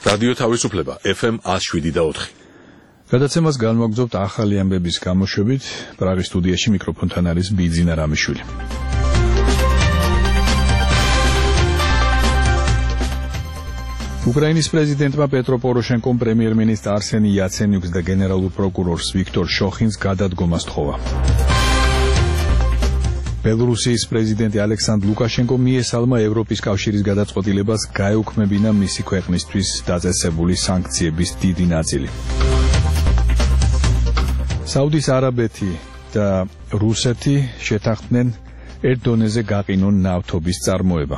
რადიო თავისუფლება FM 107.4. გადაცემას განვაგრძობთ ახალი ამბების გამოშვებით. პრაღის სტუდიაში მიკროფონთან არის ბიძინა რამიშვილი. უკრაინის პრეზიდენტმა პეტრო პოროშენკომ პრემიერ-მინისტრ არსენი იაცენიუკს და გენერალურ პროკურორს ვიქტორ შოხინს გადადგომა სთხოვა. ბელორუსიის პრეზიდენტი ალექსანდრ ლუკაშენკომ მიესალმა ევროპის კავშირის გადაწყვეტილებას გაეუქმებინა მისი ქვეყნისთვის დაწესებული სანქციების დიდი ნაწილი. საუდის არაბეთი და რუსეთი შეთანხმდნენ ერთ დონეზე გაყინონ ნავთობის წარმოება.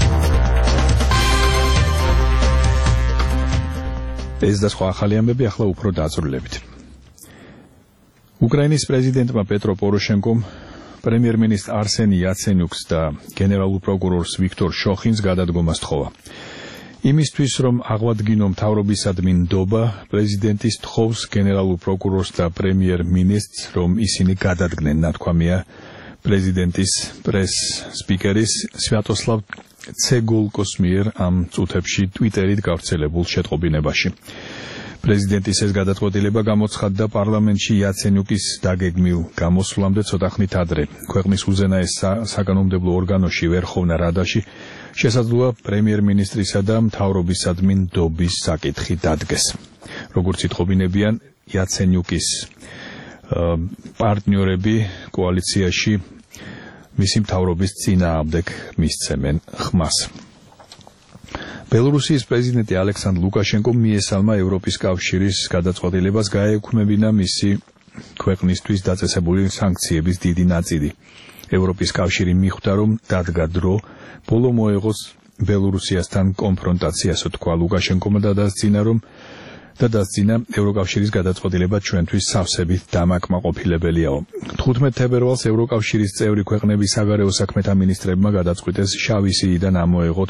ეს და სხვა ახალი ამბები ახლა უფრო დაწვრილებით. უკრაინის პრეზიდენტმა პეტრო პოროშენკომ პრემიერ-მინისტრ არსენი იაცენიუკს და გენერალურ პროკურორს ვიქტორ შოხინს გადადგომა სთხოვა. იმისთვის, რომ აღვადგინო მთავრობისადმი ნდობა, პრეზიდენტი სთხოვს გენერალურ პროკურორს და პრემიერ-მინისტრს, რომ ისინი გადადგნენ, ნათქვამია პრეზიდენტის პრეს-სპიკერის სვიატოსლავ ცეგოლკოს მიერ ამ წუთებში ტვიტერით გავრცელებულ შეტყობინებაში. პრეზიდენტის ეს გადაწყვეტილება გამოცხადდა პარლამენტში იაცენიუკის დაგეგმილ გამოსვლამდე ცოტა ხნით ადრე. ქვეყნის უზენაეს საკანონმდებლო ორგანოში ვერხოვნა რადაში შესაძლოა პრემიერ-მინისტრისა და მთავრობისადმი ნდობის საკითხი დადგეს. როგორც იტყობინებიან იაცენიუკის პარტნიორები კოალიციაში მისი მთავრობის წინააღმდეგ მისცემენ ხმას. ბელორუსიის პრეზიდენტი ალექსანდრ ლუკაშენკომ მიესალმა ევროპის კავშირის გადაწყვეტილებას გაეუქმებინა მისი ქვეყნისთვის დაწესებული სანქციების დიდი ნაწილი. ევროპის კავშირი მიხვდა, რომ დადგა დრო ბოლო მოეღოს ბელორუსიასთან კონფრონტაცია, ასე თქვა ლუკაშენკომ და დასძინა ევროკავშირის გადაწყვეტილება ჩვენთვის სავსებით დამაკმაყოფილებელიაო. 15 თებერვალს ევროკავშირის წევრი ქვეყნების საგარეო საქმეთა მინისტრებმა გადაწყვიტეს შავი სიიდან ამოეღოთ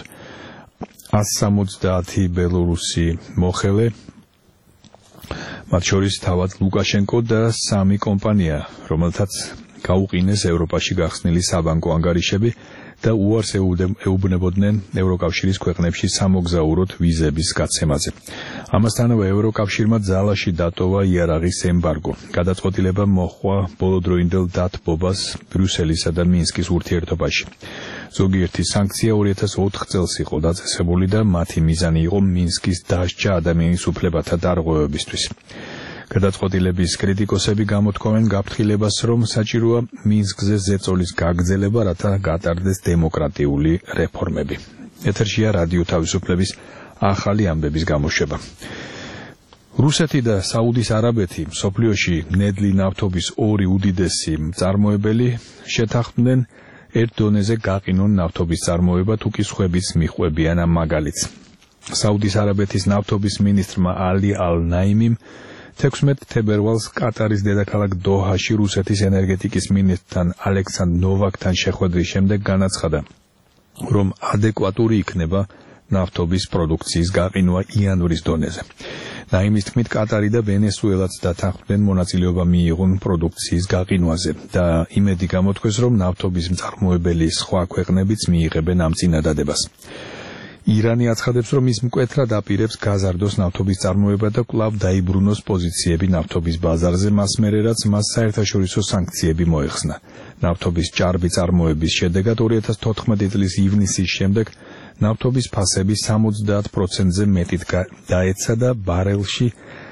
170 ბელორუსი მოხელე, მათ შორის თავად ლუკაშენკო და 3 კომპანია, რომელთაც გაუყინეს ევროპაში გახსნილი საბანკო ანგარიშები და უარს ეუბნებოდნენ ევროკავშირის ქვეყნებში სამოგზაუროდ ვიზების გაცემაზე. ამასთანავე ევროკავშირმა ძალაში დატოვა იარაღის ემბარგო. გადაწყვეტილება მოჰყვა ბოლოდროინდელ დათბობას ბრიუსელისა და მინსკის ურთიერთობაში. ზოგიერთი სანქცია 2004 წელს იყო დაწესებული და მათი მიზანი იყო მინსკის დასჯა ადამიანის უფლებათა დარღვევებისთვის. გადაწყვეტილების კრიტიკოსები გამოთქვამენ გაფრთხილებას, რომ საჭიროა მინსკზე ზეწოლის გაგრძელება, რათა გატარდეს დემოკრატიული რეფორმები. ეთერშია რადიო თავისუფლების ახალი ამბების გამოშვება. რუსეთი და საუდის არაბეთი მსოფლიოში ნედლი ნავთობის ორი უდიდესი მწარმოებელი შეთანხმდნენ ერთ დონეზე გაყინონ ნავთობის წარმოება, თუ კი სხვებიც მიჰყვებიან ამ მაგალითს. საუდის არაბეთის ნავთობის მინისტრმა ალი ალ-ნაიმიმ 16 თებერვალს კატარის დედაქალაქ დოჰაში რუსეთის ენერგეტიკის მინისტრთან ალექსანდრ ნოვაკთან შეხვედრის შემდეგ განაცხადა, რომ ადეკვატური იქნება ნავთობის პროდუქციის გაყინვა იანვრის დონეზე. ნაიმის თქმით, კატარი და ვენესუელაც დათანხმდნენ მონაწილეობა მიიღონ პროდუქციის გაყინვაზე და იმედი გამოთქვეს, რომ ნავთობის მწარმოებელი სხვა ქვეყნებიც მიიღებენ ამ წინადადებას. ირანი აცხადებს, რომ ის მკვეთრად აპირებს გაზარდოს ნავთობის წარმოება და კვლავ დაიბრუნოს პოზიციები ნავთობის ბაზარზე, მას მერე რაც მას საერთაშორისო სანქციები მოეხსნა. ნავთობის ჭარბი წარმოების შედეგად 2014 წლის ივნისის შემდეგ ნავთობის ფასები 70%-ზე მეტით დაეცა და ბარელში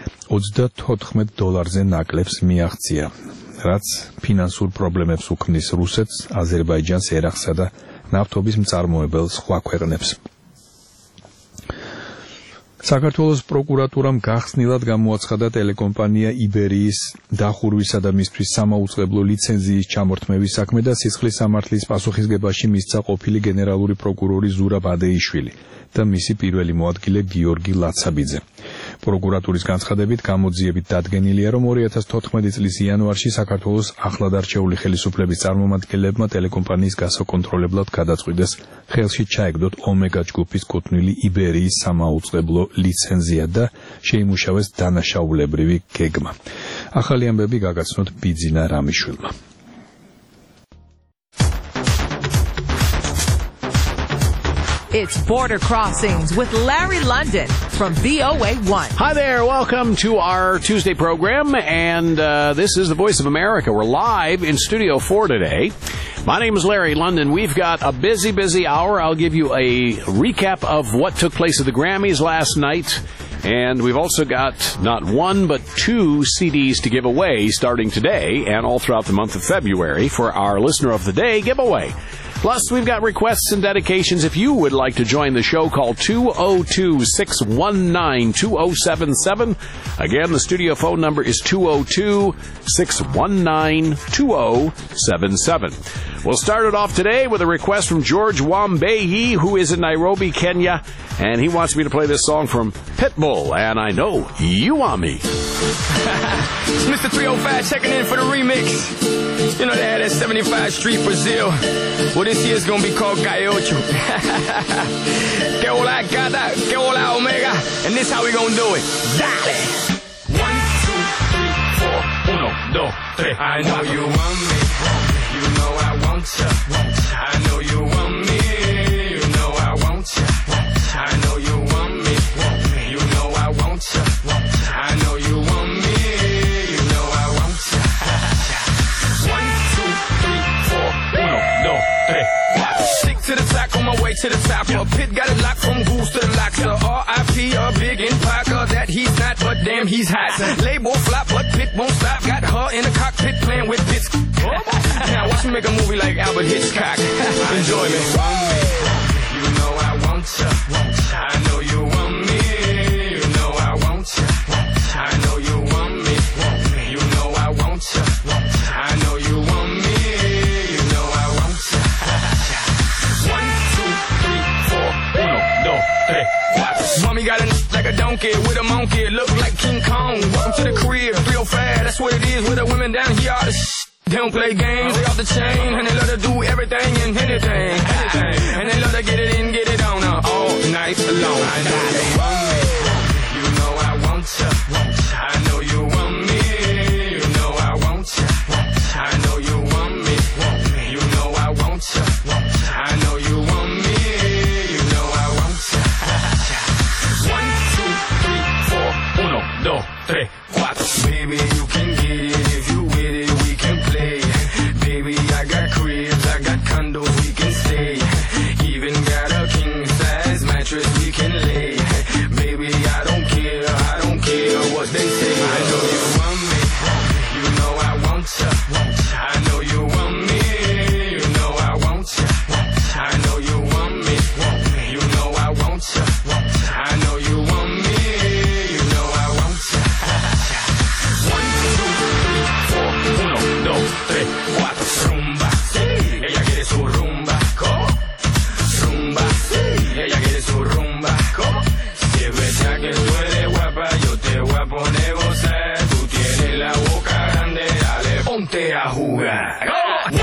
$34 ნაკლებს მიაღწია, რაც ფინანსურ პრობლემებს უქმნის რუსეთს, აზერბაიჯანს, ერაყსა და ნავთობის მწარმოებელ სხვა ქვეყნებს. საქართველოს პროკურატურამ გახსნილად გამოაცხადა ტელეკომპანია იბერიის დახურვისა და მისთვის სამაუწყებლო ლიცენზიის ჩამორთმევის საქმე და სისხლის სამართლის პასუხისგებაში მისცა ყოფილი გენერალური პროკურორი ზურაბ ადეიშვილი და მისი პირველი მოადგილე გიორგი ლაცაბიძე. პროკურატურის განცხადებით გამოძიებით დადგენილია, რომ 2014 წლის იანვარში საქართველოს ახლად არჩეული ხელისუფლების წარმომადგენლებმა ტელეკომპანიის გასაკონტროლებლად გადაწყვიტეს ხელში ჩაეგდოთ ომეგა ჯგუფის კუთვნილი იბერიის სამაუწყებლო ლიცენზია და შეიმუშავეს დანაშაულებრივი გეგმა. ახალი ამბები გაგაცნოთ ბიძინა რამიშვილმა. It's Border Crossings with Larry London from VOA1. Hi there. Welcome to our Tuesday program, and this is the Voice of America. We're live in Studio 4 today. My name is Larry London. We've got a busy hour. I'll give you a recap of what took place at the Grammys last night. And we've also got not one, but two CDs to give away starting today and all throughout the month of February for our Listener of the Day giveaway. Plus, we've got requests and dedications. If you would like to join the show, call 202-619-2077. Again, the studio phone number is 202-619-2077. We'll start it off today with a request from George Wambeyi, who is in Nairobi, Kenya, and he wants me to play this song from Pitbull, and I Know You Want Me. Mr. 305 checking in for the remix. You know they had that 75th Street, Brazil. Well, this year's gonna be called Gaiocho. Que hola gata, que hola omega. And this how we gonna do it. Dale! 1, 2, 3, 4, 1, 2, 3. I know you want me. You know I want ya. I know you want me. You know I want ya. I know you want me. You know I want ya. I know you want me. You know I want ya. 1, 2, 3, 4, 1, 2, 3. Stick to the track on my way to the top. Pit got it locked from Goose to the locks. R.I.P. a big in Parker that he's not, but damn he's hot. Label flop, but Pit won't stop. Got her in the cockpit playing with bits. Now watch me make a movie like Albert Hitchcock. Enjoy me. You know I want ya. I know you want me. You know I want ya. I know you want me. You know I want ya. I know you want me. You know I want ya. 1, 2, 3, 4, 1, 2, 3, 4. Mommy got a like a donkey with a monkey. Look like King Kong. Welcome to the crib. 305. That's what it is with the women down here. All the they don't play games, they off the chain, and they love to do everything and anything. And they love to get it in, get it on all night long. I know you want me, you know I want ya. I know you want me, you know I want ya. I know you want me, you know I want ya. I know you want me, you know I want ya. 1, 2, 3, 4, 1, 2, 3, 4. Baby, you can get it if you with it. Baby, I got cribs, I got condos we can stay. Even got a king-size mattress we can lay. Baby, I don't care what they say. I know you want me, you know I want ya. I know you want me, you know I want ya. I know you want me, you know I want ya. I know you want me, you know I want ya. 1, 2, 3, 4, 1, 2, 3, 4. Rumba, sí, ella quiere su rumba, ¿cómo? Rumba, sí, ella quiere su rumba, ¿cómo? Si es verdad que tú eres guapa, yo te voy a poner gozar. Tú tienes la boca grande, dale, ponte a jugar. 1, 2,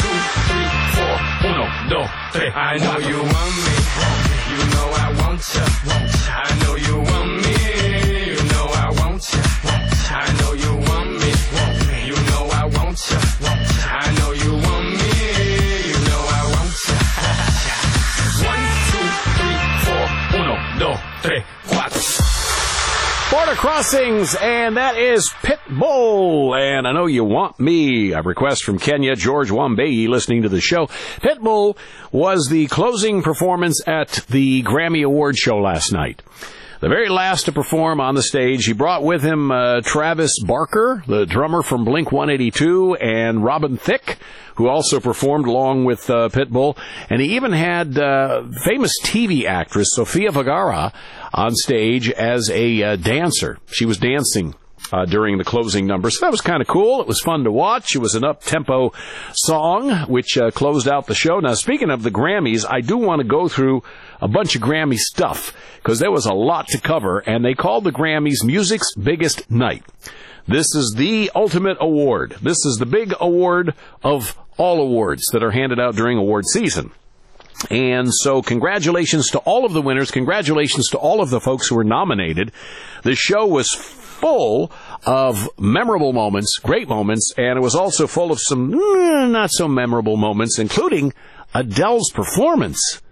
3, 4, 1, 2, 3. I know you want me, you know I want ya. I know you want me, you know I want ya. I know you want me, you know I want ya. I know you want me, you know I want ya. 1, 2, 3, 4, 1, 2, 3, 4. Border Crossings, and that is Pitbull, and I Know You Want Me, a request from Kenya, George Wambeyi, listening to the show. Pitbull was the closing performance at the Grammy Award show last night. The very last to perform on the stage, he brought with him Travis Barker, the drummer from Blink-182, and Robin Thicke, who also performed along with Pitbull. And he even had famous TV actress Sofia Vergara on stage as a dancer. She was dancing during the closing number. So that was kind of cool. It was fun to watch. It was an up-tempo song, which closed out the show. Now, speaking of the Grammys, I do want to go through a bunch of Grammy stuff, because there was a lot to cover, and they called the Grammys Music's Biggest Night. This is the ultimate award. This is the big award of all awards that are handed out during award season. And so congratulations to all of the winners. Congratulations to all of the folks who were nominated. The show was full of memorable moments, great moments, and it was also full of some not so memorable moments, including Adele's performance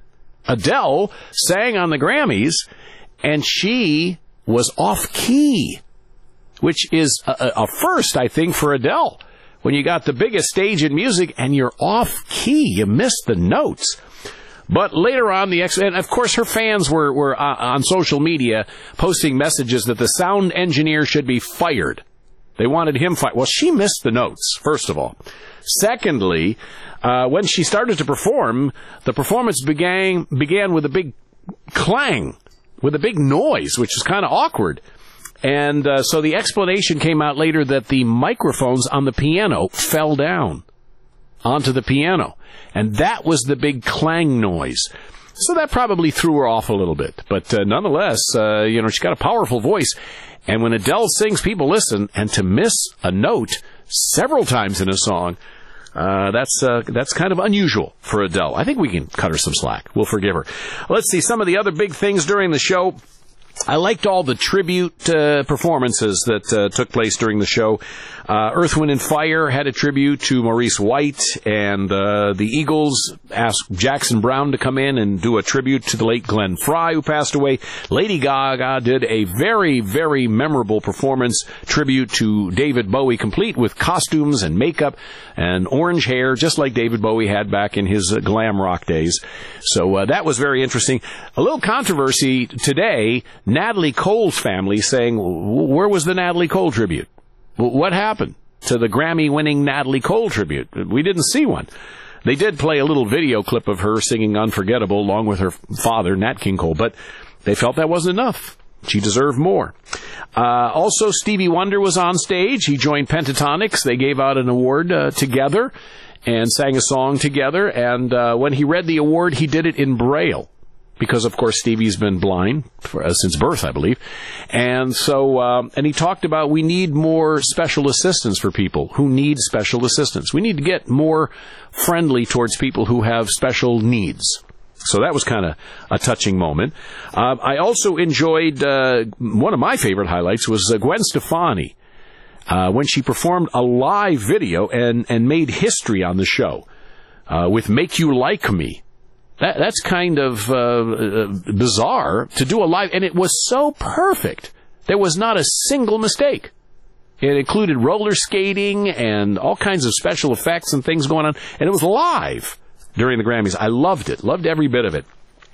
Adele sang on the Grammys, and she was off-key, which is a first, I think, for Adele. When you got the biggest stage in music and you're off-key, you missed the notes. But later on, and of course her fans were on social media posting messages that the sound engineer should be fired. They wanted him fired. Well, she missed the notes, first of all. Secondly, when she started to perform, the performance began with a big clang, with a big noise, which is kind of awkward. And so the explanation came out later that the microphones on the piano fell down onto the piano. And that was the big clang noise. So that probably threw her off a little bit. But nonetheless, she's got a powerful voice. And when Adele sings, people listen. And to miss a note several times in a song, that's kind of unusual for Adele. I think we can cut her some slack. We'll forgive her. Let's see some of the other big things during the show. I liked all the tribute performances that took place during the show. Earth, Wind & Fire had a tribute to Maurice White, and the Eagles asked Jackson Browne to come in and do a tribute to the late Glenn Frey, who passed away. Lady Gaga did a very, very memorable performance tribute to David Bowie, complete with costumes and makeup and orange hair, just like David Bowie had back in his glam rock days. So that was very interesting. A little controversy today. Natalie Cole's family saying, where was the Natalie Cole tribute? What happened to the Grammy-winning Natalie Cole tribute? We didn't see one. They did play a little video clip of her singing Unforgettable along with her father, Nat King Cole, but they felt that wasn't enough. She deserved more. Also, Stevie Wonder was on stage. He joined Pentatonix. They gave out an award together and sang a song together. And when he read the award, he did it in Braille. Because, of course, Stevie's been blind since birth, I believe. And so, and he talked about we need more special assistance for people who need special assistance. We need to get more friendly towards people who have special needs. So that was kind of a touching moment. I also enjoyed, one of my favorite highlights was Gwen Stefani, when she performed a live video and made history on the show, with Make You Like Me. That's kind of bizarre to do a live, and it was so perfect. There was not a single mistake. It included roller skating and all kinds of special effects and things going on, and it was live during the Grammys. I loved it, loved every bit of it.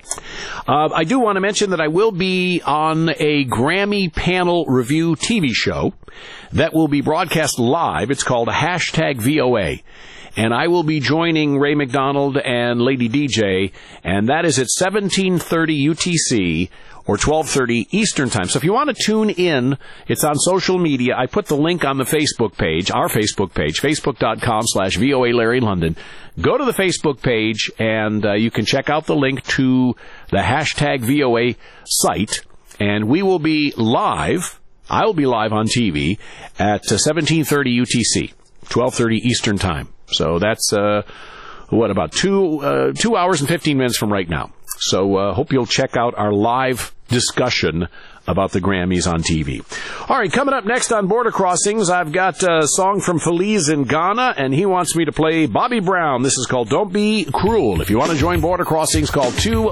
I do want to mention that I will be on a Grammy panel review TV show that will be broadcast live. It's called #VOA. And I will be joining Ray McDonald and Lady DJ, and that is at 17:30 UTC or 12:30 Eastern Time. So if you want to tune in, it's on social media. I put the link on the Facebook page, our Facebook page, facebook.com/VOA Larry London. Go to the Facebook page, and you can check out the link to the #VOA site, and we will be live. I will be live on TV at 17:30 UTC, 12:30 Eastern Time. So that's, about 2 hours and 15 minutes from right now. So hope you'll check out our live discussion about the Grammys on TV. All right, coming up next on Border Crossings, I've got a song from Feliz in Ghana, and he wants me to play Bobby Brown. This is called Don't Be Cruel. If you want to join Border Crossings, call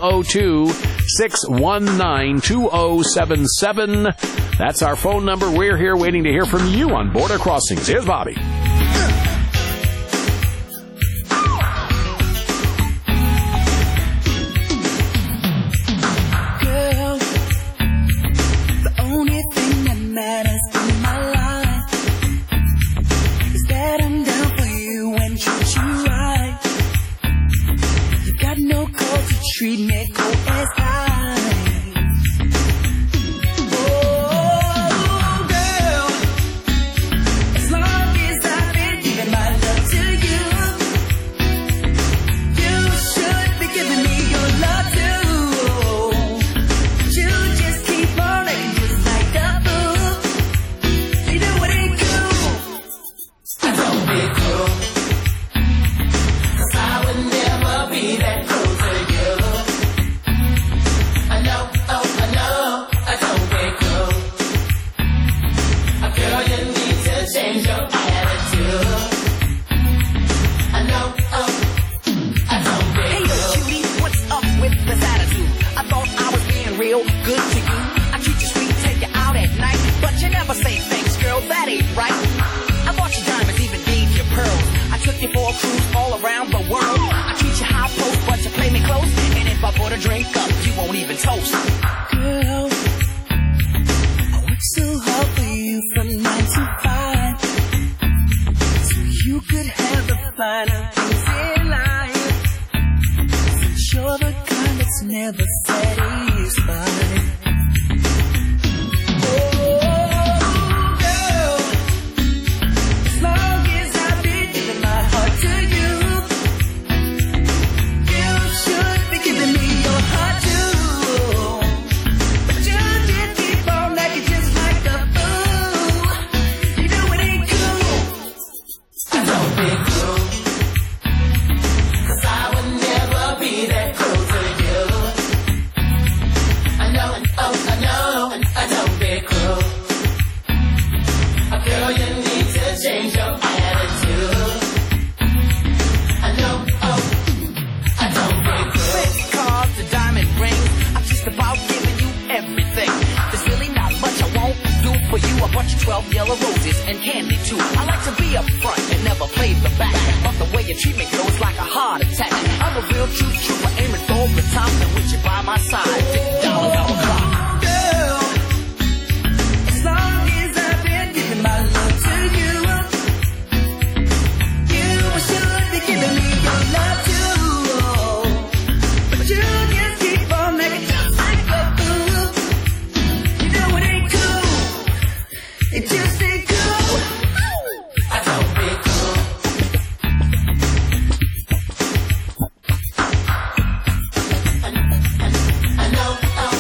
202-619-2077. That's our phone number. We're here waiting to hear from you on Border Crossings. Here's Bobby. Treat me cold as ice. Oh, girl, as long as I've been giving my love to you, you should be giving me your love too. You just keep on and just like the fool. You know what ain't cool. Don't be cruel, 'cause I would never be that cruel to you. small cruise all around the world. I treat you high post, but you play me close. And if I put a drink up, you won't even toast. Girl, I work so hard for you from 9 to 5, so you could have the finer things in life. Since you're the kind that's never satisfied. Yellow roses and candy too. I like to be up front and never play the back, but the way you treat me, girl, is like a heart attack. I'm a real true trooper, aiming for the top, and with you by my side, $50 out the clock. Girl, as long as I've been giving my love to you, you should be giving me your love too. But you just keep on making just like a fool. You know it ain't cool. It just ain't cool. I don't be cool. I know.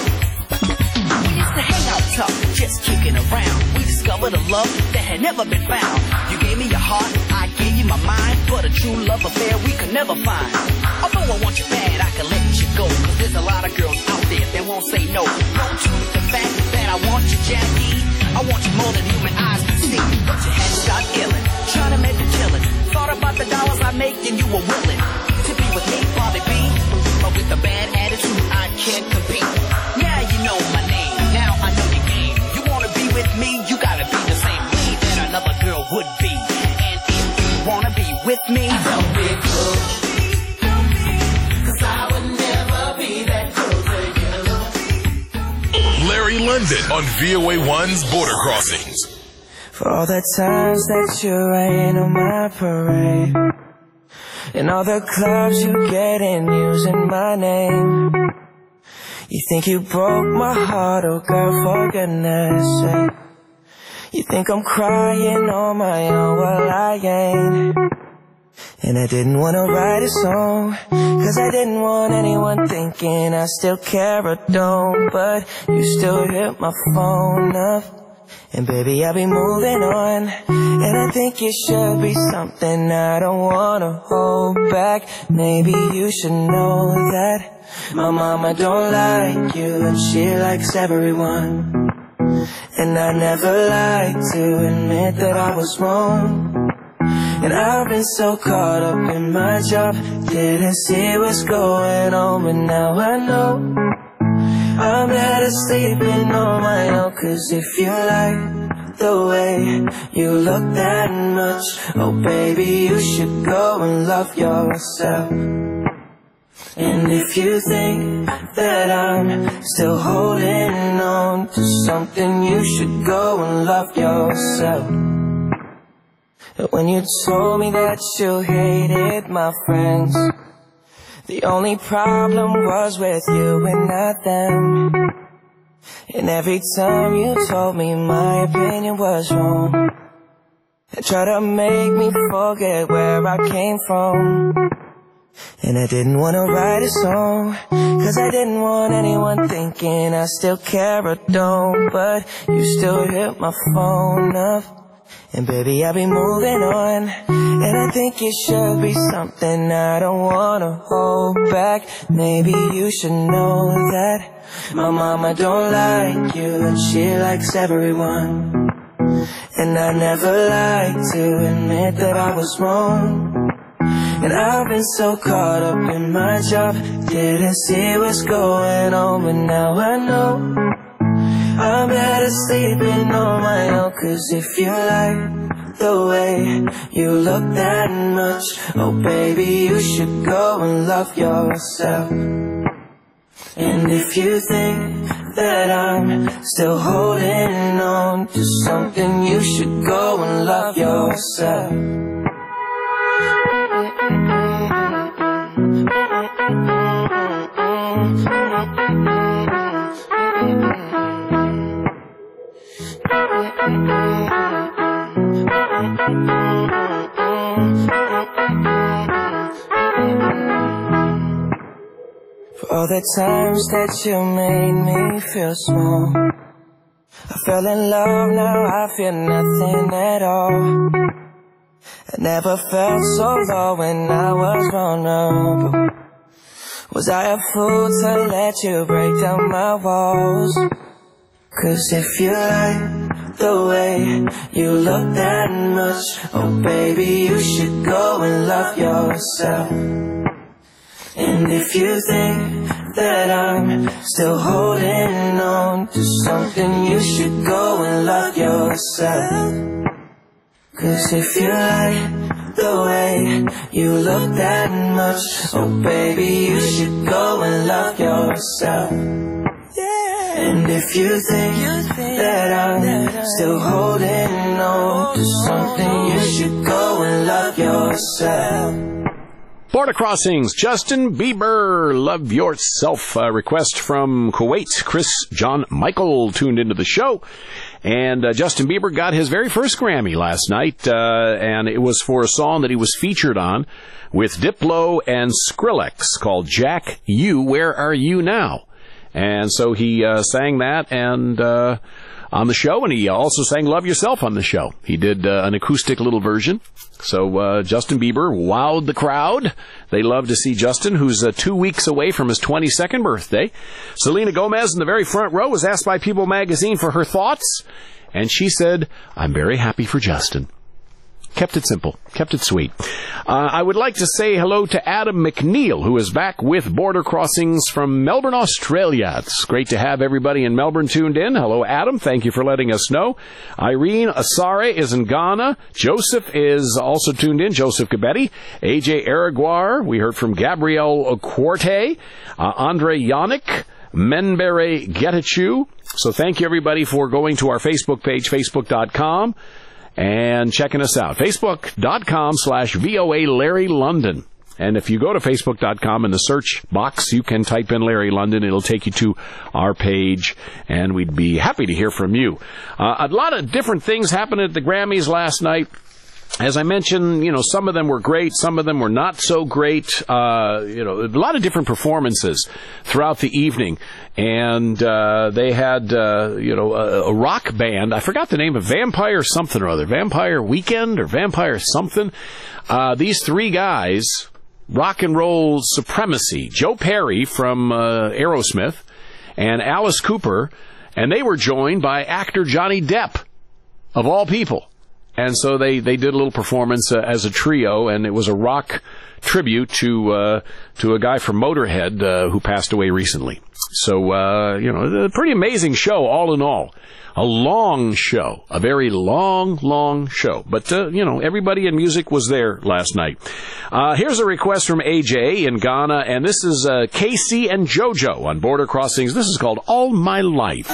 We used to hang out tough, just kicking around. We discovered a love that had never been found. You gave me your heart, I gave you my mind, but a true love affair we could never find. Although I want you bad, I can let you go, 'cause there's a lot of girls out there that won't say no. No to the fact that I want you, Jackie. I want you more than human eyes can see. But your head start illin', trying to make a killin'. Thought about the dollars I make and you were willing to be with me, Bobby B. But with a bad attitude, I can't compete. Now you know my name, now I know your game. You wanna be with me, you gotta be the same way that another girl would be. And if you wanna be with me, don't be cool. 'Cause I would never be that cool to you. Larry London on VOA1's Border Crossings. For all the times that you rain on my parade, and all the clubs you get in using my name. You think you broke my heart, oh girl, for goodness sake. You think I'm crying on my own, well I ain't. And I didn't want to write a song, 'cause I didn't want anyone thinking I still care or don't. But you still hit my phone up, and baby I'll be moving on. And I think it should be something I don't want to hold back. Maybe you should know that my mama don't like you, and she likes everyone. And I never like to admit that I was wrong. And I've been so caught up in my job, didn't see what's going on, but now I know I'm better sleeping on my own. 'Cause if you like the way you look that much, oh baby, you should go and love yourself. And if you think that I'm still holding on to something, you should go and love yourself. When you told me that you hated my friends, the only problem was with you and not them. And every time you told me my opinion was wrong, and tried to make me forget where I came from. And I didn't want to write a song, 'cause I didn't want anyone thinking I still care or don't. But you still hit my phone up, and baby I'll be moving on. And I think it should be something I don't want to hold back. Maybe you should know that my mama don't like you, and she likes everyone. And I never like to admit that I was wrong. And I've been so caught up in my job, didn't see what's going on, but now I know I'm better sleeping on my own. 'Cause if you like the way you look that much. Oh baby, you should go and love yourself. And if you think that I'm still holding on to something, you should go and love yourself. For all the times that you made me feel small, I fell in love, now I feel nothing at all. I never felt so low when I was vulnerable. Was I a fool to let you break down my walls? 'Cause if you like the way you look that much, oh baby, you should go and love yourself. And if you think that I'm still holding on to something, you should go and love yourself. 'Cause if you like the way you look that much, oh baby, you should go and love yourself. And if you think that I'm still holding on to something, you should go and love yourself. Border Crossings, Justin Bieber, Love Yourself. Request from Kuwait. Chris John Michael tuned into the show. And Justin Bieber got his very first Grammy last night, and it was for a song that he was featured on with Diplo and Skrillex called Jack You, Where Are You Now? And so he sang that and on the show, and he also sang Love Yourself on the show. He did an acoustic little version. So Justin Bieber wowed the crowd. They love to see Justin, who's 2 weeks away from his 22nd birthday. Selena Gomez in the very front row was asked by People magazine for her thoughts, and she said, "I'm very happy for Justin." Kept it simple. Kept it sweet. I would like to say hello to Adam McNeil, who is back with Border Crossings from Melbourne, Australia. It's great to have everybody in Melbourne tuned in. Hello, Adam. Thank you for letting us know. Irene Asare is in Ghana. Joseph is also tuned in. Joseph Gabetti. AJ Araguar. We heard from Gabrielle Quarte. Andre Yannick. Menbere Getachew. So thank you, everybody, for going to our Facebook page, facebook.com. And checking us out. Facebook.com/VOA Larry London. And if you go to Facebook.com in the search box, you can type in Larry London. It'll take you to our page, and we'd be happy to hear from you. A lot of different things happened at the Grammys last night. As I mentioned, some of them were great, some of them were not so great. A lot of different performances throughout the evening. And they had, a rock band. I forgot the name of Vampire something or other. Vampire Weekend or Vampire something. These three guys, Rock and Roll Supremacy. Joe Perry from Aerosmith and Alice Cooper. And they were joined by actor Johnny Depp, of all people. And so they did a little performance as a trio, and it was a rock tribute to a guy from Motorhead who passed away recently. So, a pretty amazing show, all in all. A long show. A very long show. But, everybody in music was there last night. Here's a request from AJ in Ghana, and this is Casey and JoJo on Border Crossings. This is called All My Life.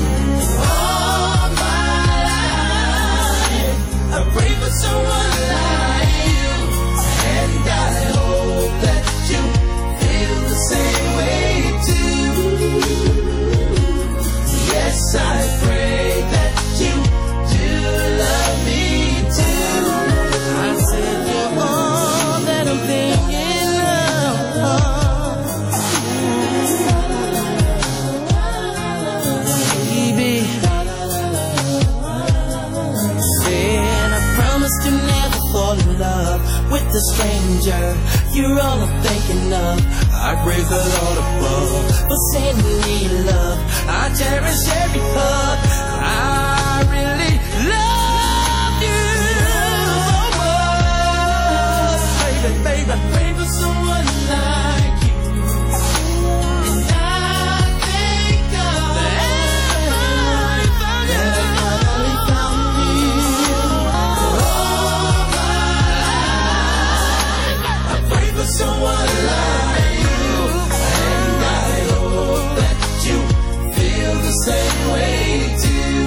Someone like I praise the Lord above for sending me love. I cherish every hug. I really love you. Baby, baby, I pray for someone like you. And I thank God that I finally found you. All my life, I pray for someone like you. And I hope that you feel the same way too.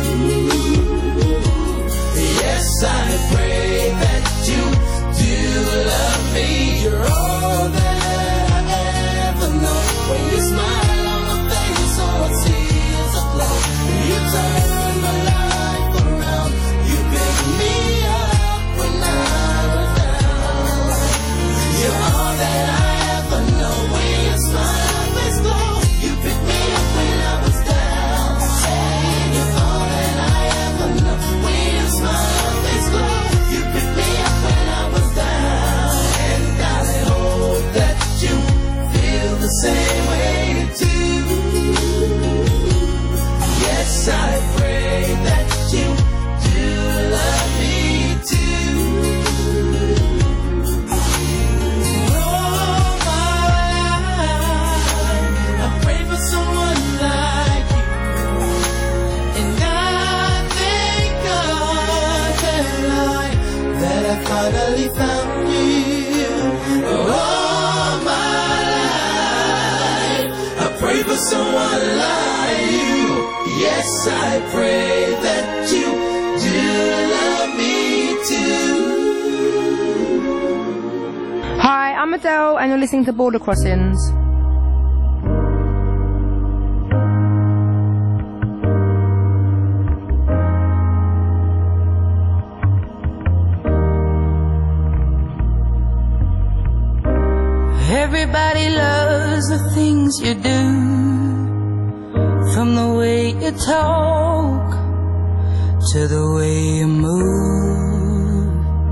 Yes, I pray that you do love me. You're all that I ever know. When you smile on my face, all tears are flow. You turn my life around. You pick me up when I was down. You're all that I ever know. When you smile, my face glow. You pick me up when I was down. You're all that I ever know. When you smile, my face glow. You pick me up when I was down. And I hope that you feel the same way too. Yes, I pray that you do love me too. All my life, I pray for someone like you. And I thank God that I finally found you. All my life, I pray for someone like you. Yes, I pray that you do love me too. Hi, I'm Adele, and you're listening to Border Crossings. Everybody loves the things you do, from the way you talk to the way you move.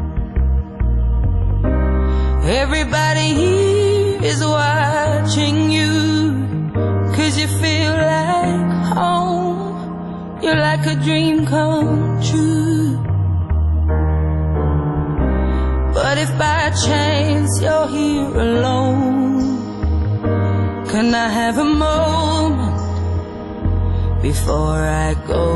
Everybody here is watching you, 'cause you feel like home. You're like a dream come true. But if by chance you're here alone, can I have a moment before I go?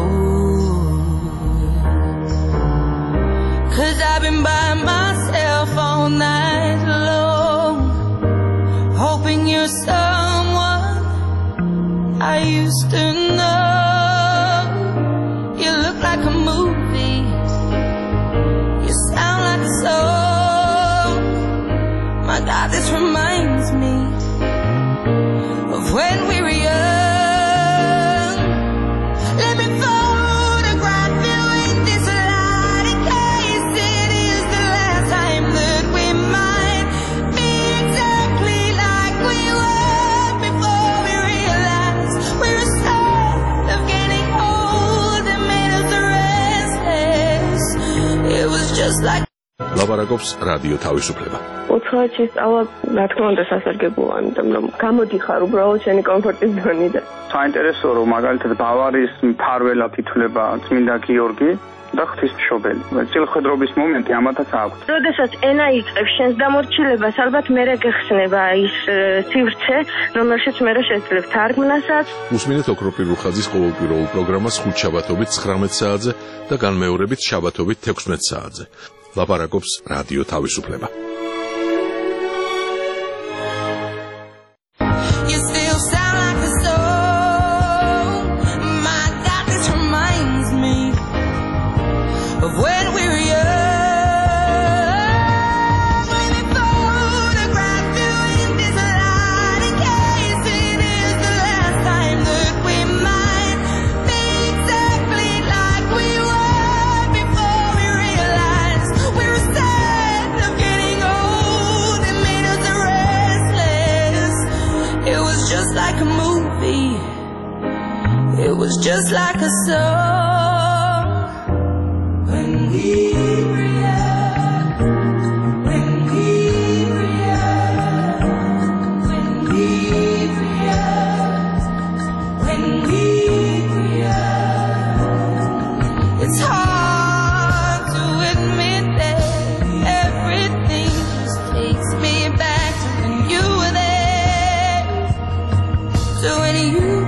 'Cause I've been by myself all night long, hoping you're someone I used to know. You look like a movie, you sound like a song. My God, this reminds me of when we were young. Let me photograph you in this light, in case it is the last time that we might be exactly like we were before we realized we're a side of getting old and made us restless. It was just like ლაპარაკობს რადიო თავისუფლება. 4-ში სწავლა, რა თქმა უნდა, სასარგებლოა, იმიტომ რომ გამოდიხარ უბრალოდ შენი კომფორტის ზონიდან. საინტერესოა, რომ მაგალითად ბავარიის მფარველად ითვლება წმინდა გიორგი და ღვთისმშობელი. წილხვედრობის მომენტი ამათაც აქვს. როდესაც ენა იწყებს შენს დამორჩილებას, ალბათ მერე გეხსნება ის სივრცე, რომელშიც მერე შეძლებ თარგმნასაც. უსმინეთ ოქროპირ რუხაძის ყოველკვირეულ პროგრამას ხუთშაბათობით 19 საათზე და განმეორებით შაბათობით 16 საათზე. ლაპარაკობს რადიო თავისუფლება. You still sound like a song. My God, this reminds me of when we were young. When they photograph you in this light, in case it is the last time that we might be exactly like we were before we realized we're a side of getting old and made us restless. It was just like a movie. It was just like a song. When we were young, when we were young, when we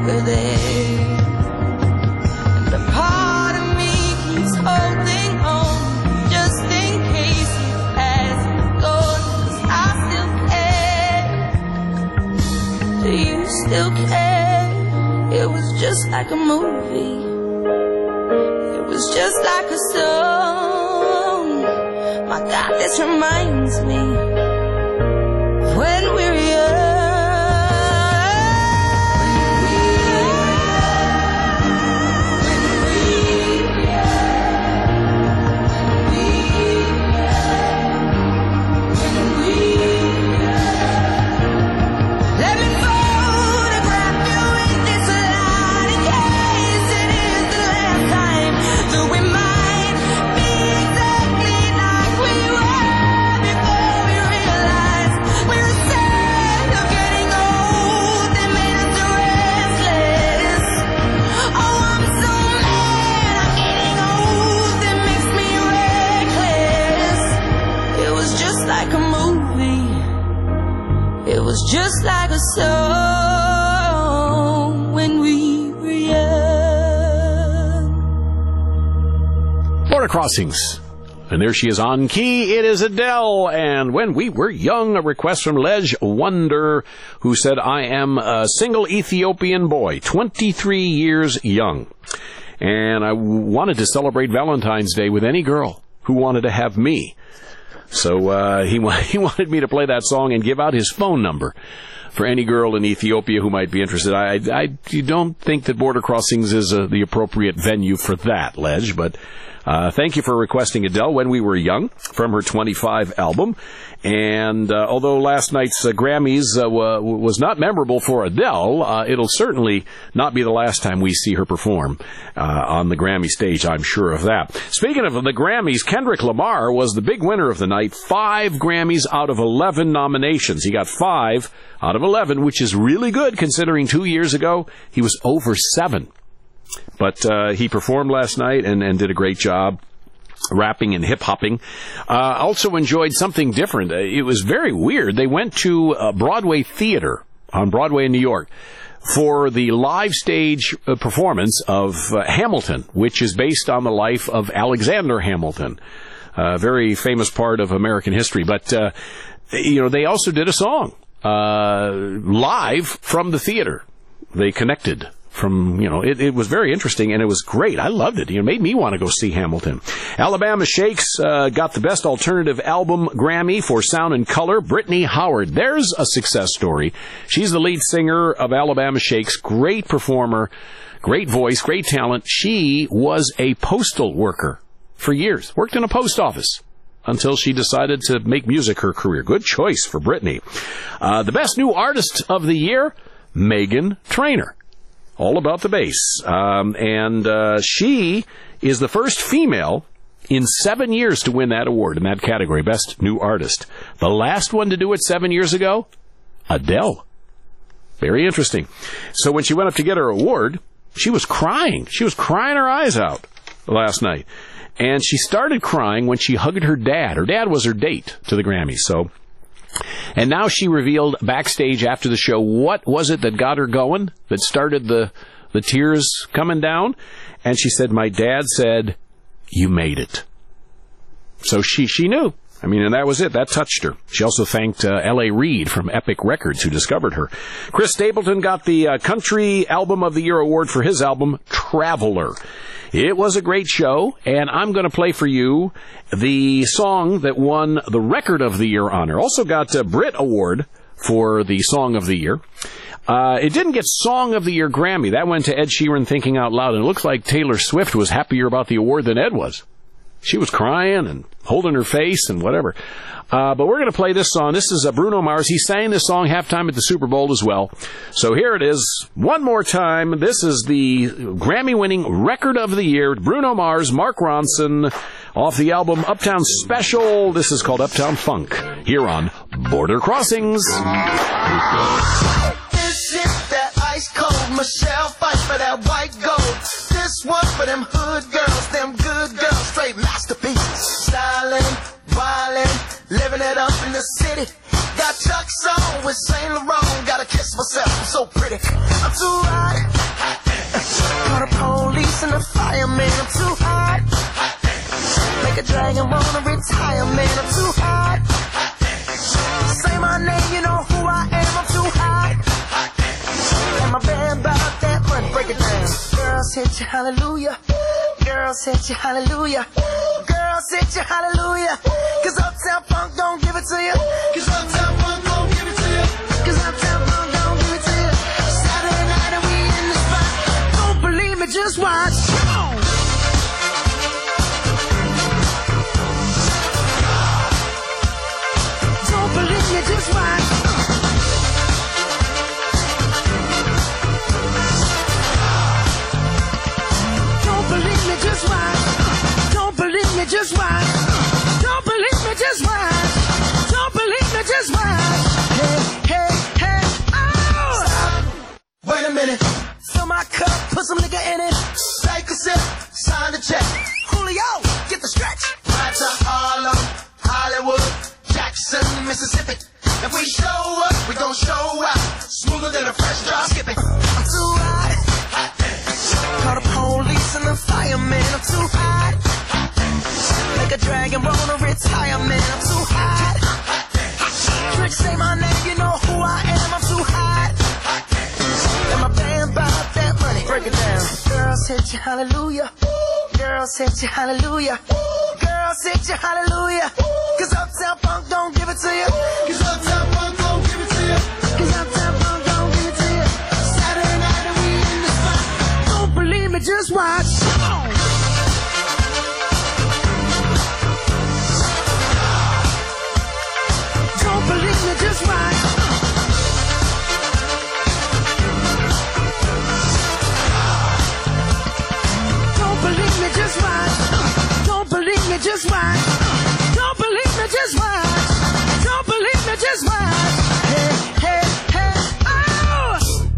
longer there. And a part of me keeps holding on just in case you pass and go. 'Cause I still care. Do you still care? It was just like a movie. It was just like a song. My God, this reminds me of when we were young. Just like a song when we were young. Border Crossings. And there she is on key. It is Adele. And when we were young, a request from Lej Wonder, who said, I am a single Ethiopian boy, 23 years young. And I wanted to celebrate Valentine's Day with any girl who wanted to have me. So he wanted me to play that song and give out his phone number for any girl in Ethiopia who might be interested. I don't think that Border Crossings is the appropriate venue for that, Lej, but thank you for requesting Adele, When We Were Young, from her 25 album. And although last night's Grammys was not memorable for Adele, it'll certainly not be the last time we see her perform on the Grammy stage, I'm sure of that. Speaking of the Grammys, Kendrick Lamar was the big winner of the night, 5 Grammys out of 11 nominations. He got 5 out of 11, which is really good considering 2 years ago he was over 7. But he performed last night and did a great job rapping and hip-hopping. Also enjoyed something different. It was very weird. They went to Broadway Theater on Broadway in New York for the live stage performance of Hamilton, which is based on the life of Alexander Hamilton, a very famous part of American history. But, they also did a song live from the theater. They connected from, it was very interesting, and it was great. I loved it. It made me want to go see Hamilton. Alabama Shakes got the Best Alternative Album Grammy for Sound and Color. Brittany Howard. There's a success story. She's the lead singer of Alabama Shakes. Great performer, great voice, great talent. She was a postal worker for years. Worked in a post office until she decided to make music her career. Good choice for Brittany. The Best New Artist of the Year, Meghan Trainor. All about the bass. And she is the first female in 7 years to win that award in that category, Best New Artist. The last one to do it 7 years ago, Adele. Very interesting. So when she went up to get her award, she was crying. She was crying her eyes out last night. And she started crying when she hugged her dad. Her dad was her date to the Grammys. And now she revealed backstage after the show, what was it that got her going, that started the tears coming down? And she said, my dad said, you made it. So she knew. And that was it. That touched her. She also thanked L.A. Reid from Epic Records, who discovered her. Chris Stapleton got the Country Album of the Year award for his album, Traveler. It was a great show, and I'm going to play for you the song that won the Record of the Year honor. Also got a Brit Award for the Song of the Year. It didn't get Song of the Year Grammy. That went to Ed Sheeran, Thinking Out Loud, and it looks like Taylor Swift was happier about the award than Ed was. She was crying and holding her face and whatever. But we're going to play this song. This is Bruno Mars. He sang this song halftime at the Super Bowl as well. So here it is. One more time. This is the Grammy-winning Record of the Year. Bruno Mars, Mark Ronson, off the album Uptown Special. This is called Uptown Funk, here on Border Crossings. This is that ice cold Michelle fight for that white gold. This one for them hood girls, them good girls, straight masterpieces. Stylin', wildin', living it up in the city. Got Chuck's on with Saint Laurent. Gotta kiss myself, I'm so pretty. I'm too hot. man, I'm too hot. Make a dragon wanna retire, man, I'm too hot. Say my name, you know who I am, I'm too hot. And my band about that money, break it down. Girls hit you, hallelujah. Girls hit you, hallelujah. Girls hit you, hallelujah. Cause Uptown Funk don't give it to you. Cause Uptown Funk don't give it to you. Cause Uptown Funk don't give it to you. Saturday night and we in the spot. Don't believe me, just watch. Come on. Don't believe me, just watch. Don't believe me, just watch. Don't believe me, just watch. Don't believe me, just watch. Don't believe me, just watch. Hey, hey, hey, oh! Stop. Wait a minute. Fill my cup, put some liquor in it. Take a sip, sign the check. Julio, get the stretch. Right to Harlem, Hollywood, Jackson, Mississippi. If we show up, we gon' show out. Smoother than a fresh drop skipping. I'm too hot. Call the police and the fireman. I'm too hot. Make a dragon wanna retire, man. I'm too hot. Trick, say my name, you know who I am. I'm too hot. And my band bought that money. Break it down. Girls hit you, hallelujah. Girls hit you, hallelujah. Girls hit you, hallelujah. Cause Uptown Funk don't give it to you. Cause Uptown Funk don't give it to you. Cause Uptown Funk don't give it to you. Saturday night and we in the spot. Don't believe me, just watch. Come on. Don't believe me, just watch. Don't believe me, just watch. Don't believe me, just watch. Don't believe me, just watch. Don't believe me, just watch. Hey, hey, hey, oh!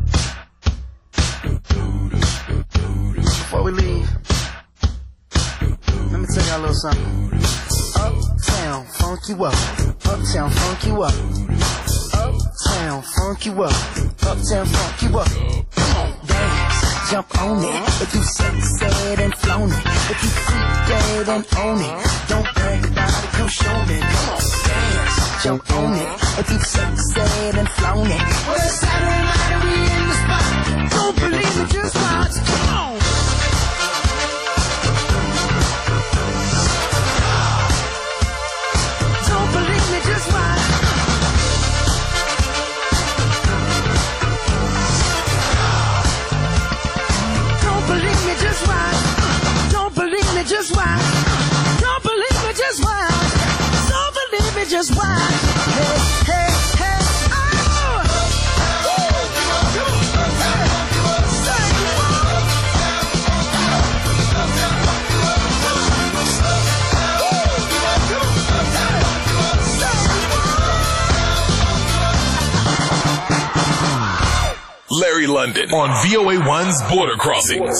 Before we leave, let me tell y'all a little something. Uptown, funk you up. Uptown, funk you up. Uptown, funk you up. Uptown, funk you up. Come on, dance, jump on it. If you sexed and flown it. If you freaked dead and own it. Don't brag about it, come show me. Come on, dance, jump on it. If you sexed and flown it. Well, it's Saturday night and we in the spot. Don't believe me, just watch. Come on. Don't believe me, just watch. Don't believe me, just watch. Don't believe me, just watch. Don't believe me, just watch. Don't believe me, just watch. Hey, hey, hey, oh! Larry London on VOA1's Border Crossings.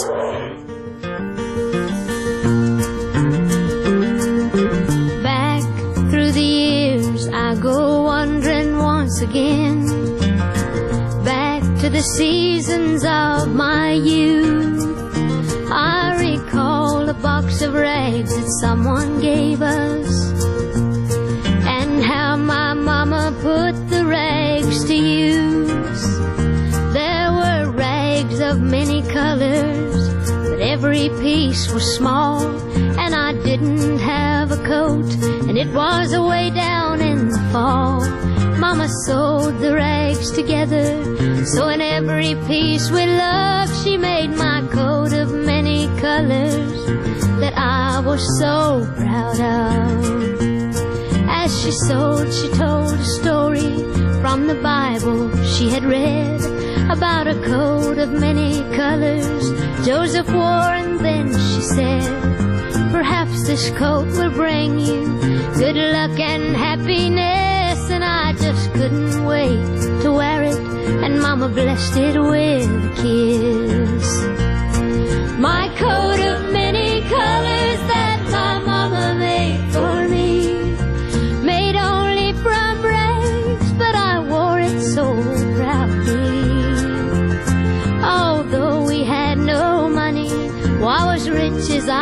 Back through the years I go wandering once again, back to the seasons of my youth. I recall a box of rags that someone gave us, and how my mama put the rags to use. There were rags of many colors, but every piece was small, and I didn't have a coat, and it was away down in the fall. Mama sewed the rags together, so in every piece with love she made my coat of many colors that I was so proud of. As she sewed, she told a story from the Bible she had read about a coat of many colors Joseph wore, and then she said, perhaps this coat will bring you good luck and happiness. And I just couldn't wait to wear it, and Mama blessed it with a kiss. My coat of many colors that my Mama made for me, made only from rags, but I wore it so proudly. Although we had no money, or I was rich as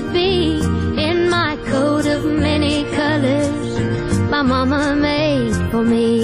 could be in my coat of many colors my mama made for me.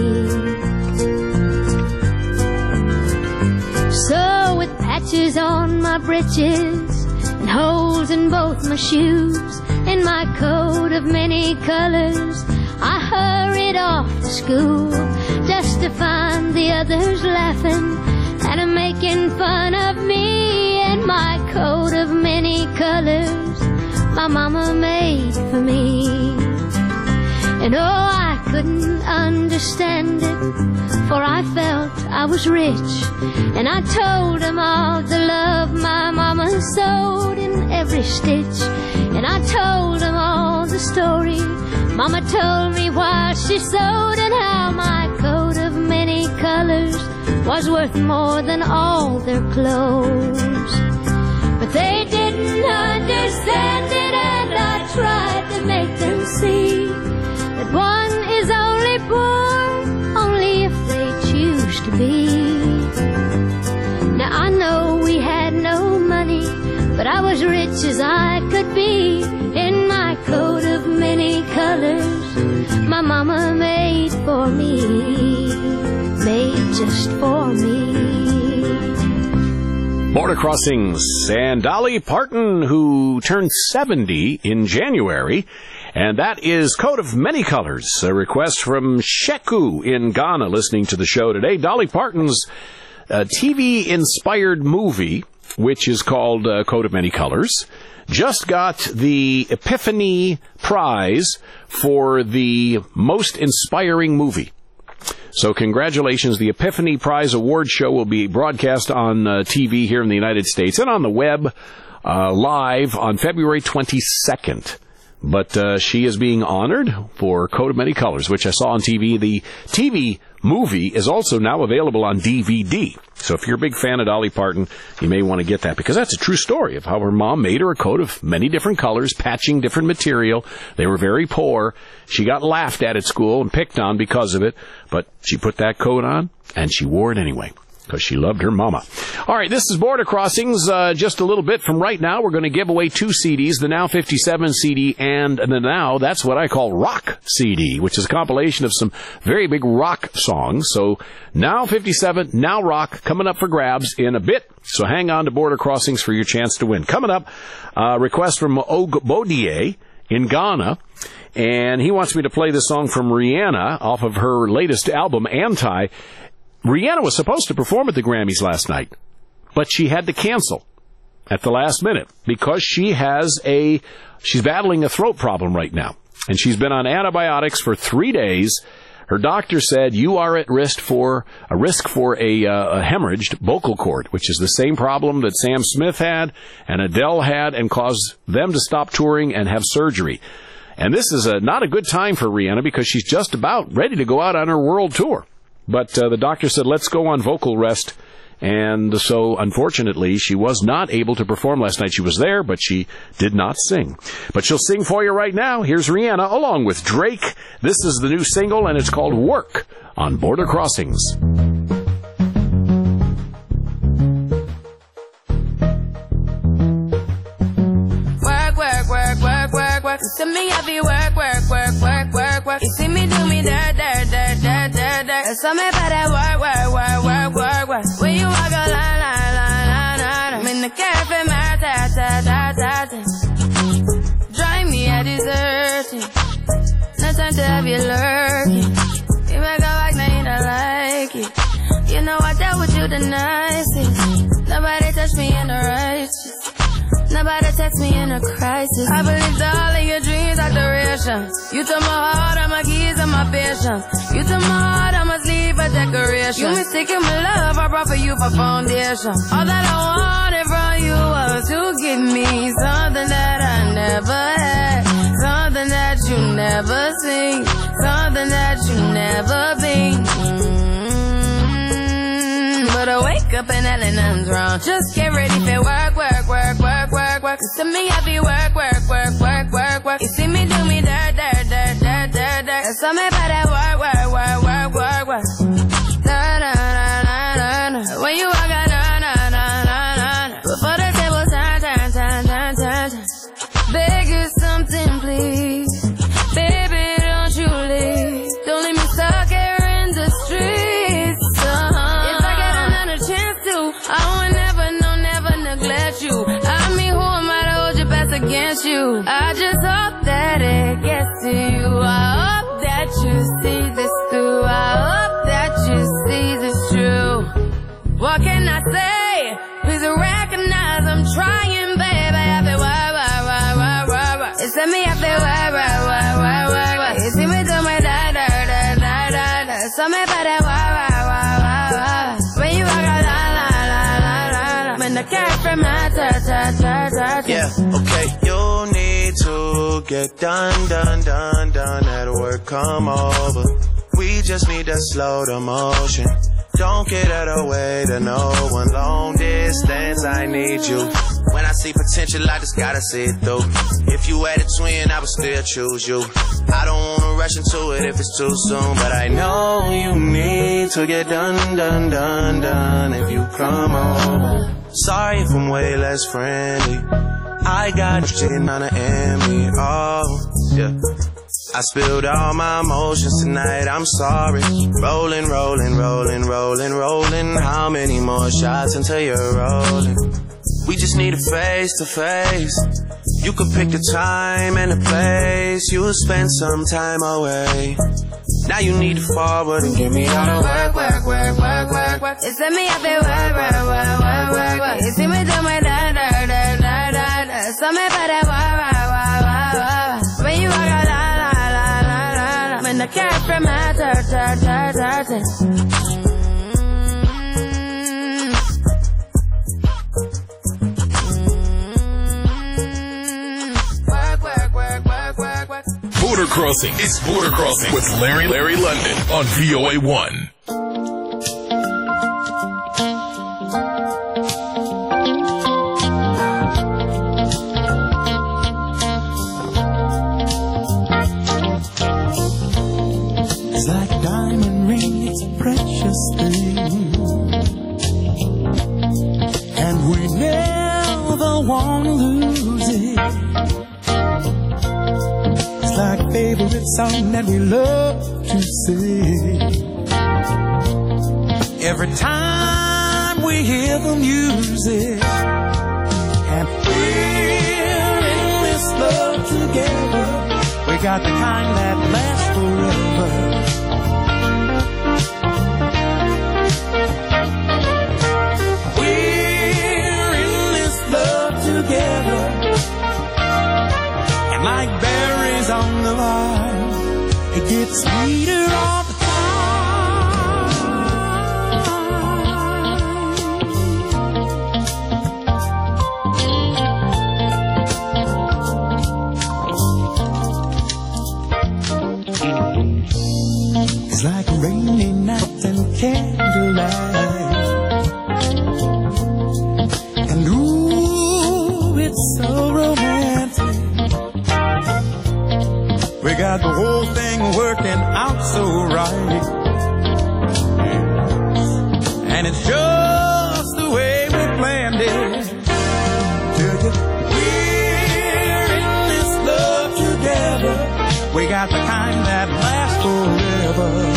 So with patches on my breeches and holes in both my shoes, in my coat of many colors, I hurried off to school, just to find the others laughing and making fun of me. In my coat of many colors my mama made for me. And oh, I couldn't understand it, for I felt I was rich, and I told them all the love my mama sewed in every stitch. And I told them all the story mama told me while she sewed, and how my coat of many colors was worth more than all their clothes. But they didn't understand it, and I tried to make them see that one is only poor only if they choose to be. Now I know we had no money, but I was rich as I could be, in my coat of many colors my mama made for me, made just for me. Border Crossings and Dolly Parton, who turned 70 in January. And that is Coat of Many Colors, a request from Sheku in Ghana, listening to the show today. Dolly Parton's TV-inspired movie, which is called Coat of Many Colors, just got the Epiphany Prize for the most inspiring movie. So congratulations. The Epiphany Prize Award show will be broadcast on TV here in the United States and on the web live on February 22nd. But she is being honored for Coat of Many Colors, which I saw on TV. The TV movie is also now available on DVD. So if you're a big fan of Dolly Parton, you may want to get that, because that's a true story of how her mom made her a coat of many different colors, patching different material. They were very poor. She got laughed at school and picked on because of it, but she put that coat on, and she wore it anyway, because she loved her mama. All right, this is Border Crossings. Just a little bit from right now, we're going to give away 2 CDs, the Now 57 CD and the Now, that's what I call Rock CD, which is a compilation of some very big rock songs. So Now 57, Now Rock, coming up for grabs in a bit. So hang on to Border Crossings for your chance to win. Coming up, request from Ogbodie in Ghana. And he wants me to play this song from Rihanna off of her latest album, Anti. Rihanna was supposed to perform at the Grammys last night, but she had to cancel at the last minute because she's battling a throat problem right now. And she's been on antibiotics for 3 days. Her doctor said you are at risk for a hemorrhaged vocal cord, which is the same problem that Sam Smith had and Adele had and caused them to stop touring and have surgery. And this is not a good time for Rihanna because she's just about ready to go out on her world tour. But the doctor said, let's go on vocal rest. And so, unfortunately, she was not able to perform last night. She was there, but she did not sing. But she'll sing for you right now. Here's Rihanna along with Drake. This is the new single, and it's called Work on Border Crossings. Work. You see me, I be work. You see me do me dirt. So me better work. When you walk a line. I'm in the cafe, my drive me a dessert. No time to have you lurking. You make a like, now you don't like it. You know I dealt with you the nicest. Nobody touched me in the righteous. Nobody text me in a crisis. I believed all of your dreams are duration. You took my heart, all my keys, and my patience. You took my heart, I must leave a decoration. You mistaken my love, I brought for you for foundation. All that I wanted from you was to give me something that I never had, something that you never seen, something that you never been. But I wake up and nothing's wrong. Just get ready for work. You see me, I be work. You see me do me dirt. So me better work. When you walk out, before the table turn. promise you, I just hope that it gets to you. I hope that you see this through. I hope that you see this true. What can I say? Please recognize I'm trying, baby. I feel why. It's me, I feel why. You see me do my da. So me by that why. When you walk out, la. When the cat from my ta. Yeah, okay. You need to get done at work, come over. We just need to slow the motion. Don't get out of the way to no one. Long distance, I need you. When I see potential, I just gotta see it through. If you had a twin, I would still choose you. I don't wanna rush into it if it's too soon, but I know you need to get done if you come over. Sorry if I'm way less friendly. I got shit on the Emmy. Oh, yeah. I spilled all my emotions tonight, I'm sorry. Rolling. How many more shots until you're rolling? We just need a face to face. You could pick the time and the place. You'll spend some time away. Now you need to forward and give me all the work. It's me, I feel work. You see me do my da. So me by that why. When you walk out, la. When the cat from my ta. Border Crossing. It's Border Crossing with Larry London on VOA1. It's like a diamond ring, it's a precious thing, and we never want to lose it. It's like a favorite song that we love to sing. Every time we hear the music, and we're in this love together. We got the kind that lasts forever. We're in this love together, and like berries on the vine, it gets sweeter all the It's like a rainy night and candlelight, and ooh, it's so romantic. We got the whole thing working out so right, and it's just the way we planned it. We're in this love together. We got the kind that lasts forever.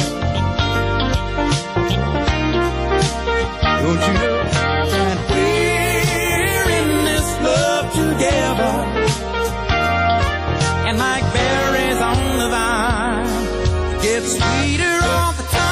Don't you know that we're in this love together? And like berries on the vine, it gets sweeter all the time.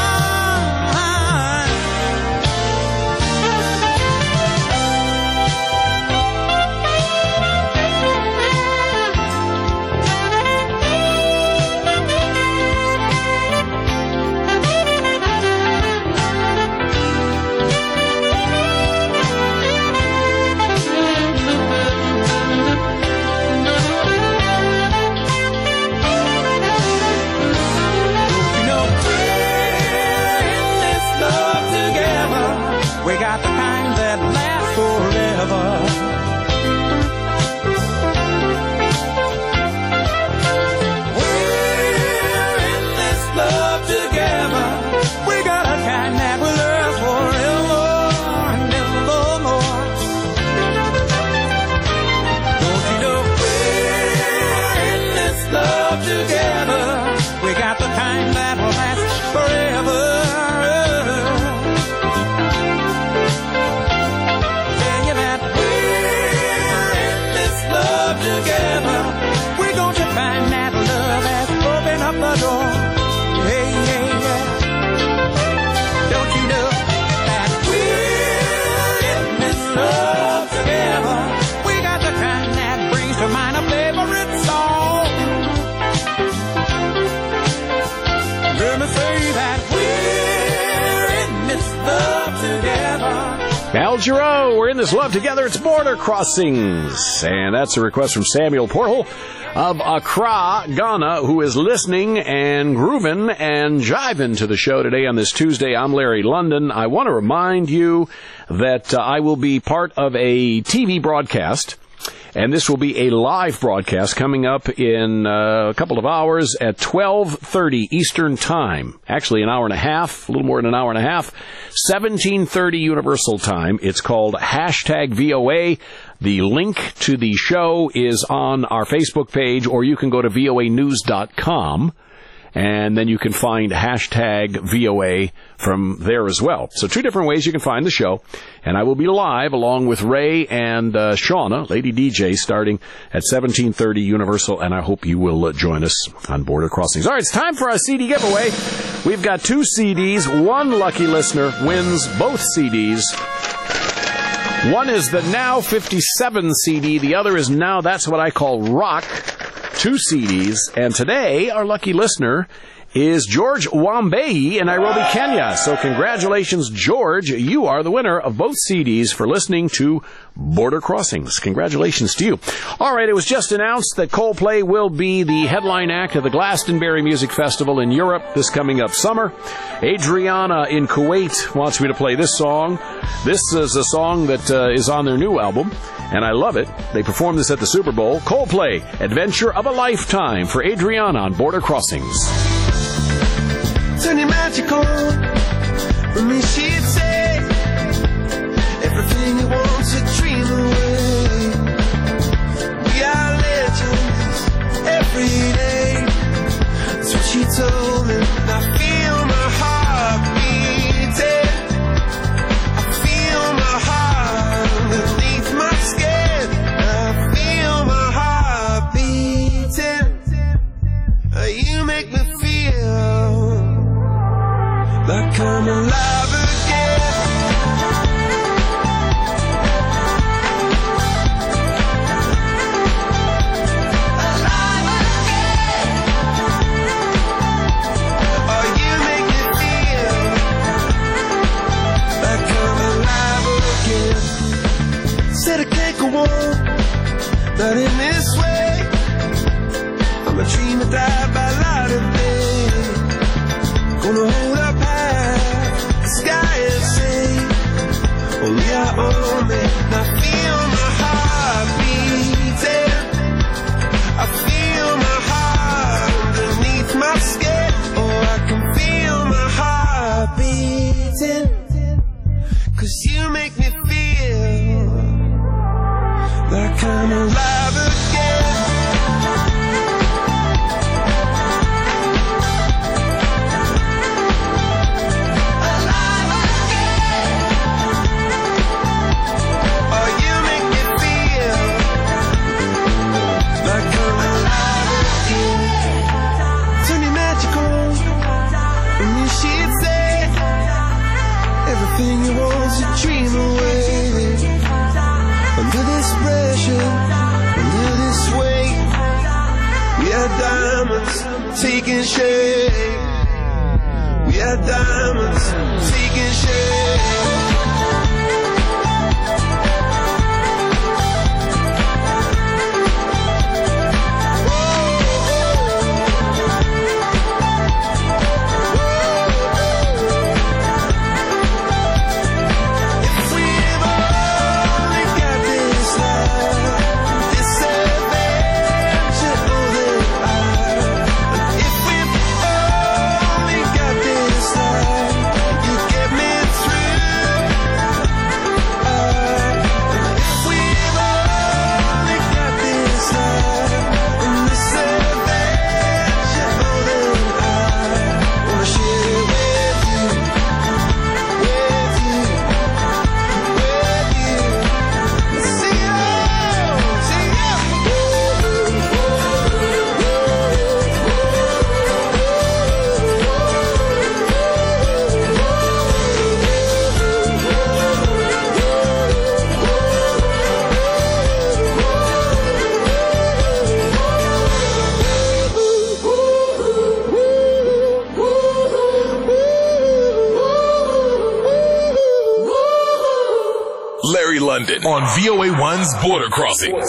We got the kind that lasts forever. We're in this love together. We got a kind that will last forever and evermore. Don't you know we're in this love together? We got the kind that will last forever. We're Al Jarreau, we're in this love together. It's Border Crossings. And that's a request from Samuel Portal of Accra, Ghana, who is listening and grooving and jiving to the show today on this Tuesday. I'm Larry London. I want to remind you that I will be part of a TV broadcast. And this will be a live broadcast coming up in a couple of hours at 12:30 Eastern Time. Actually, an hour and a half, a little more than an hour and a half. 17:30 Universal Time. It's called #VOA. The link to the show is on our Facebook page, or you can go to voanews.com. And then you can find #VOA from there as well. So 2 different ways you can find the show. And I will be live along with Ray and Shauna, Lady DJ, starting at 17:30 Universal. And I hope you will join us on Border Crossings. All right, it's time for our CD giveaway. We've got 2 CDs. One lucky listener wins both CDs. One is the Now 57 CD. The other is Now That's What I Call Rock. 2 CDs, and today our lucky listener is George Wambei in Nairobi, Kenya. So congratulations, George. You are the winner of both CDs for listening to Border Crossings. Congratulations to you. All right, it was just announced that Coldplay will be the headline act of the Glastonbury Music Festival in Europe this coming up summer. Adriana in Kuwait wants me to play this song. This is a song that is on their new album, and I love it. They performed this at the Super Bowl. Coldplay, Adventure of a Lifetime for Adriana on Border Crossings. Turn your magic on. For me, she'd say everything you want to dream away. We are legends every day. That's what she told me. I feel my heart beating. I feel my heart underneath my skin. I feel my heart beating. You make me feel like I'm alive again. Alive again. Oh, you make me feel like I'm alive again. Said I can't go on, not in this way. I'm a dreamer, died by light of day. Gonna hold up the sky and say, oh, we are on it. I feel my heart beating. I feel my heart underneath my skin. Oh, I can feel my heart beating. 'Cause you make me feel like I'm alive again. Everything you want to dream away. Under this pressure, under this weight, we are diamonds taking shape. We are diamonds taking shape. Get me through. Larry London on VOA1's Border Crossings.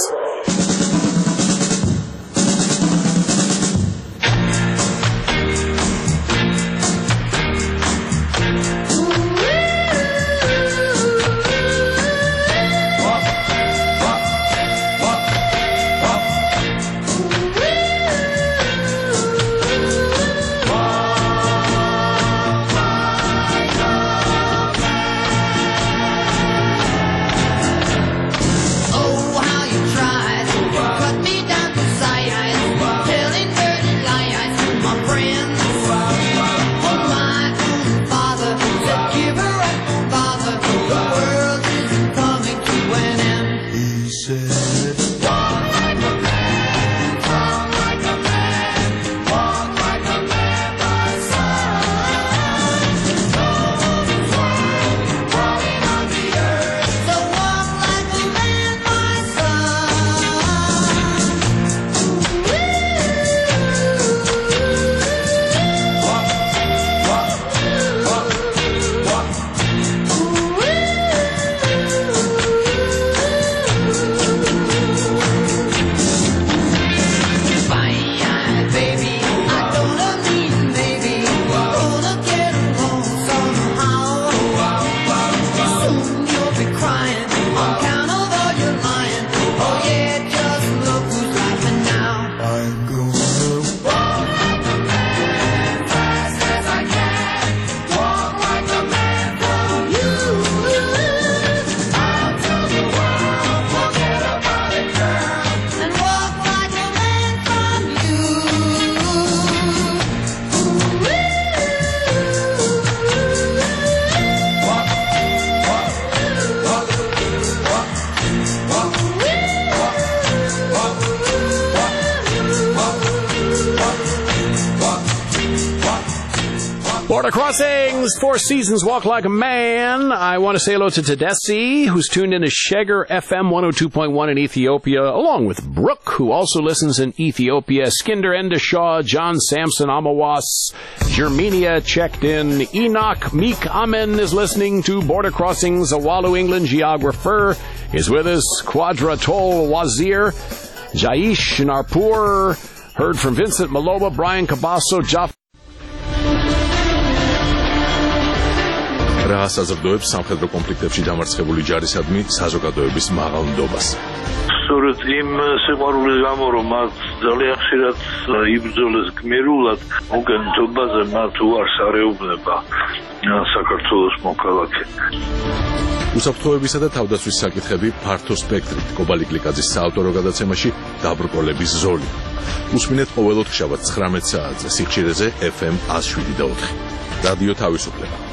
Border Crossings, Four Seasons, Walk Like a Man. I want to say hello to Tedesi, who's tuned in to Sheger FM 102.1 in Ethiopia, along with Brooke, who also listens in Ethiopia, Skinder Endashaw, John Sampson Amawas, Germania checked in, Enoch Meek Amen is listening to Border Crossings, Awalu England geographer is with us, Quadratol Wazir, Jaish Narpur, heard from Vincent Maloba, Brian Cabasso, Jaff. რა საზრდოებს სამხედრო კონფლიქტებში დამარცხებული ჯარისადმი საზოგადოების მაღალ ნდობას. სწორედ იმ სიყვარულის გამო, რომ მათ ძალიან ხშირად იბრძოლეს გმირულად, მოგენთობაზე მათ უარს არეუბნება საქართველოს მოქალაქე. უსაფრთხოებისა და თავდაცვის საკითხები ფართო სპექტრით კობალი გლიკაძის საავტორო გადაცემაში დაბრკოლების ზოლი. უსმინეთ ყოველ ოთხშაბათს 19 საათზე სიხშირეზე FM 107.4. რადიო თავისუფლება.